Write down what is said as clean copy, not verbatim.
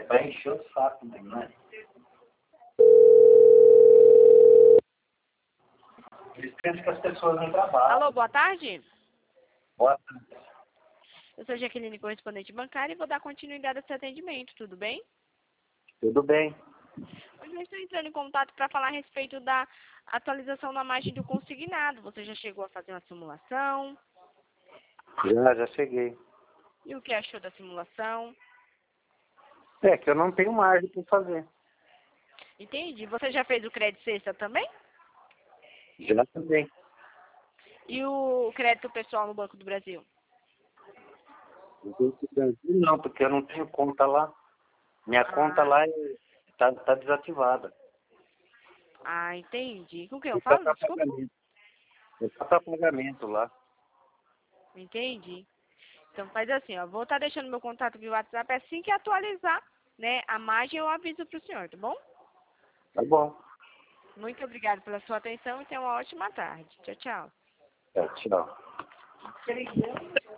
pra encher o saco, né? Eles pensam que as pessoas não trabalham. Alô, boa tarde. Boa tarde. Eu sou Jaqueline, correspondente bancária, e vou dar continuidade ao seu atendimento, tudo bem? Tudo bem. Hoje eu estou entrando em contato para falar a respeito da atualização na margem do consignado. Você já chegou a fazer uma simulação? Já cheguei. E o que achou da simulação? É que eu não tenho margem para fazer. Entendi. Você já fez o crédito sexta também? Já também. E o crédito pessoal no Banco do Brasil? Não, porque eu não tenho conta lá. Minha conta lá tá desativada. Ah, entendi. Com quem eu Não tá falo? para Desculpa. pagamento. Não tá para pagamento lá. Entendi. Então faz assim, ó. Vou estar deixando meu contato via WhatsApp. Assim que atualizar, né, a margem, eu aviso para o senhor, tá bom? Tá bom. Muito obrigada pela sua atenção e tenha uma ótima tarde. Tchau, tchau. Tchau.